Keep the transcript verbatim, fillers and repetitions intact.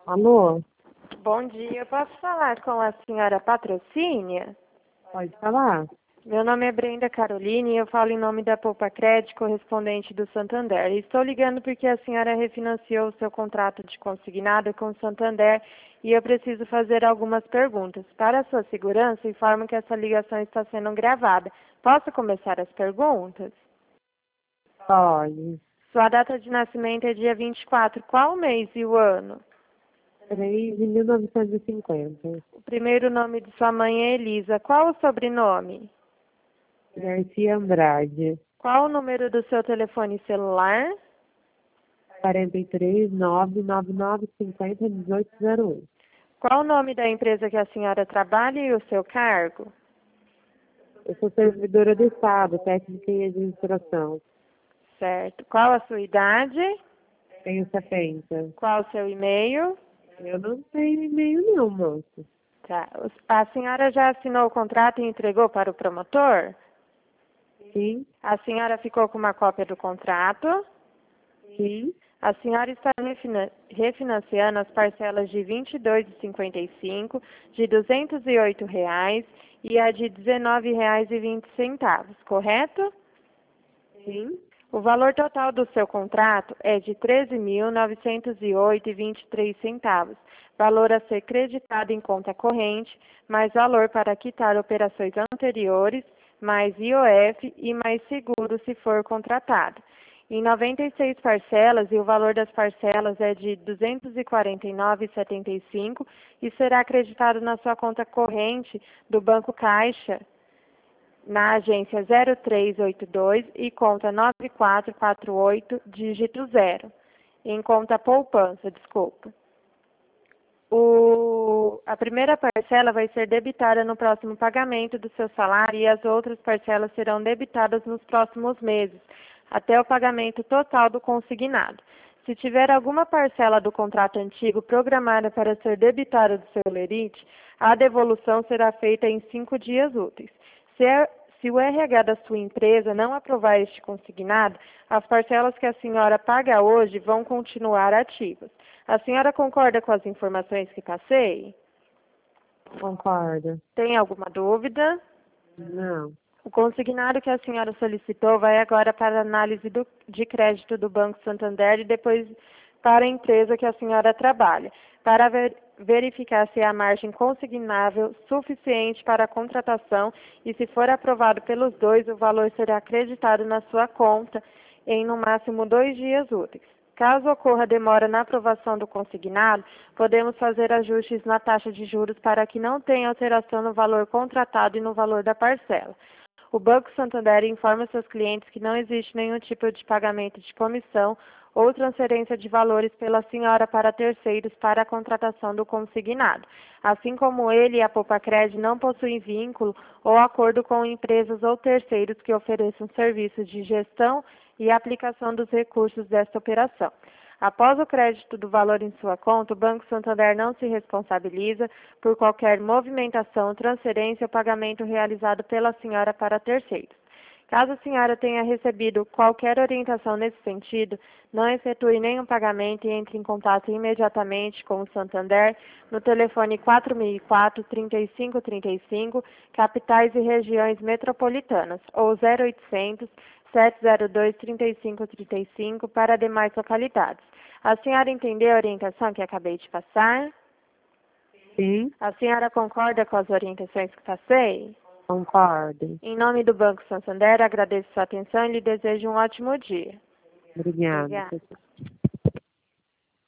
Alô? Bom dia, eu posso falar com a senhora Patrocínia? Pode falar? Meu nome é Brenda Caroline e eu falo em nome da Poupa Crédito, correspondente do Santander. E estou ligando porque a senhora refinanciou o seu contrato de consignado com o Santander e eu preciso fazer algumas perguntas. Para a sua segurança, informo que essa ligação está sendo gravada. Posso começar as perguntas? Pode. Sua data de nascimento é dia vinte e quatro. Qual o mês e o ano? três de mil novecentos e cinquenta. O primeiro nome de sua mãe é Elisa. Qual o sobrenome? Garcia Andrade. Qual o número do seu telefone celular? quarenta e três, nove nove nove, cinquenta, dezoito zero um. Qual o nome da empresa que a senhora trabalha e o seu cargo? Eu sou servidora do Estado, técnica em administração. Certo. Qual a sua idade? Tenho setenta. Qual o seu e-mail? Eu não tenho e-mail não, moço. Tá. A senhora já assinou o contrato e entregou para o promotor? Sim? A senhora ficou com uma cópia do contrato? Sim? A senhora está refina- refinanciando as parcelas de vinte e dois reais e cinquenta e cinco centavos, de duzentos e oito reais e a de dezenove reais e vinte centavos, correto? Sim? O valor total do seu contrato é de treze mil novecentos e oito reais e vinte e três centavos, valor a ser creditado em conta corrente, mais valor para quitar operações anteriores, mais I O F e mais seguro se for contratado. Em noventa e seis parcelas, e o valor das parcelas é de duzentos e quarenta e nove reais e setenta e cinco centavos e será acreditado na sua conta corrente do Banco Caixa, na agência zero três oito dois e conta nove quatro quatro oito, dígito zero. Em conta poupança, desculpa. O, a primeira parcela vai ser debitada no próximo pagamento do seu salário e as outras parcelas serão debitadas nos próximos meses, até o pagamento total do consignado. Se tiver alguma parcela do contrato antigo programada para ser debitada do seu lerite, a devolução será feita em cinco dias úteis. Se, é, se o R H da sua empresa não aprovar este consignado, as parcelas que a senhora paga hoje vão continuar ativas. A senhora concorda com as informações que passei? Concordo. Tem alguma dúvida? Não. O consignado que a senhora solicitou vai agora para a análise do, de crédito do Banco Santander e depois para a empresa que a senhora trabalha, para ver, verificar se há margem consignável suficiente para a contratação e, se for aprovado pelos dois, o valor será acreditado na sua conta em no máximo dois dias úteis. Caso ocorra demora na aprovação do consignado, podemos fazer ajustes na taxa de juros para que não tenha alteração no valor contratado e no valor da parcela. O Banco Santander informa seus clientes que não existe nenhum tipo de pagamento de comissão ou transferência de valores pela senhora para terceiros para a contratação do consignado. Assim como ele e a Poupa-Cred não possuem vínculo ou acordo com empresas ou terceiros que ofereçam serviços de gestão e aplicação dos recursos desta operação. Após o crédito do valor em sua conta, o Banco Santander não se responsabiliza por qualquer movimentação, transferência ou pagamento realizado pela senhora para terceiros. Caso a senhora tenha recebido qualquer orientação nesse sentido, não efetue nenhum pagamento e entre em contato imediatamente com o Santander no telefone quatro mil e quatro, trinta e cinco trinta e cinco, capitais e regiões metropolitanas, ou zero oitocentos, sete zero dois, trinta e cinco trinta e cinco para demais localidades. A senhora entendeu a orientação que acabei de passar? Sim? A senhora concorda com as orientações que passei? Concordo. Em nome do Banco Santander, agradeço sua atenção e lhe desejo um ótimo dia. Obrigada. Obrigada.